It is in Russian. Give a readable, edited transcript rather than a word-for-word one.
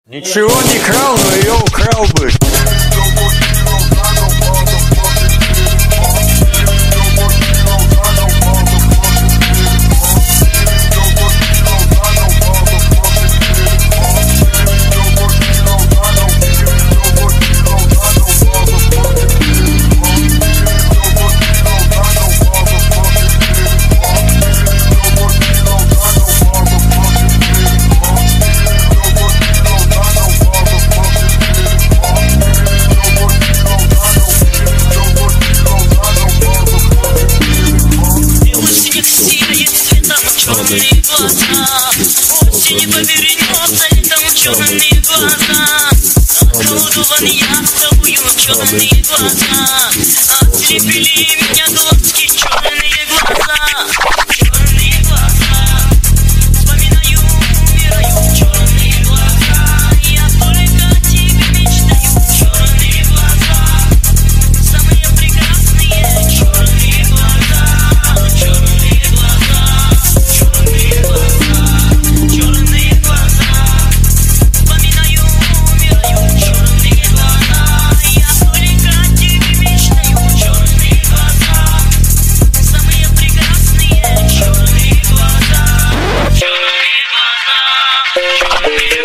Ничего не крал, но ее украл бы. Черные глаза, осень повернется, летом черные глаза. Околдован я тобою, черные глаза. Ослепили меня глазки, черные глаза. Черные глаза, вспоминаю, умираю, черные глаза. Я только о тебе мечтаю, черные глаза. Самые прекрасные черные глаза, черные глаза. Черные глаза, вспоминаю, умираю, черные глаза. Я только о тебе мечтаю, черные глаза. Самые прекрасные черные глаза. Черные глаза, черные глаза.